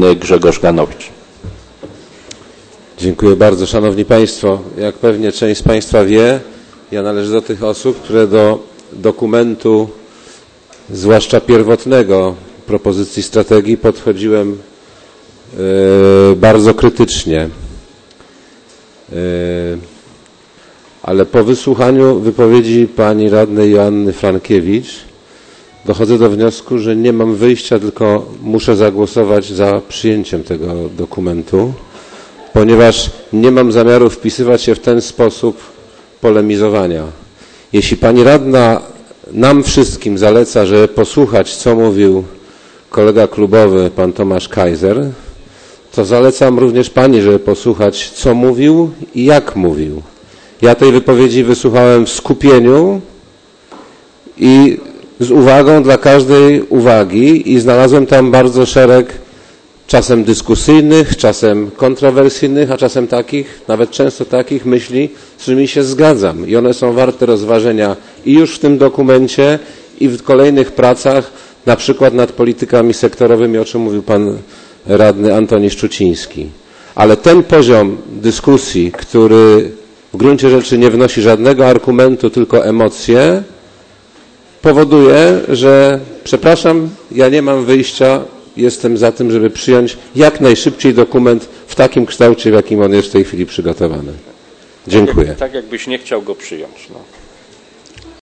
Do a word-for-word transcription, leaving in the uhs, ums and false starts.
Grzegorz Ganowicz. Dziękuję bardzo. Szanowni Państwo, jak pewnie część z Państwa wie, ja należę do tych osób, które do dokumentu, zwłaszcza pierwotnego propozycji strategii, podchodziłem yy, bardzo krytycznie. Yy, ale po wysłuchaniu wypowiedzi pani radnej Joanny Frankiewicz dochodzę do wniosku, że nie mam wyjścia, tylko muszę zagłosować za przyjęciem tego dokumentu, ponieważ nie mam zamiaru wpisywać się w ten sposób polemizowania. Jeśli pani radna nam wszystkim zaleca, żeby posłuchać, co mówił kolega klubowy, pan Tomasz Kaiser, to zalecam również pani, żeby posłuchać, co mówił i jak mówił. Ja tej wypowiedzi wysłuchałem w skupieniu i z uwagą dla każdej uwagi i znalazłem tam bardzo szereg czasem dyskusyjnych, czasem kontrowersyjnych, a czasem takich, nawet często takich myśli, z którymi się zgadzam i one są warte rozważenia i już w tym dokumencie i w kolejnych pracach, na przykład nad politykami sektorowymi, o czym mówił pan radny Antoni Szczuciński. Ale ten poziom dyskusji, który w gruncie rzeczy nie wnosi żadnego argumentu, tylko emocje, powoduje, że przepraszam, ja nie mam wyjścia, jestem za tym, żeby przyjąć jak najszybciej dokument w takim kształcie, w jakim on jest w tej chwili przygotowany. Dziękuję. Tak, jak, tak jakbyś nie chciał go przyjąć. No.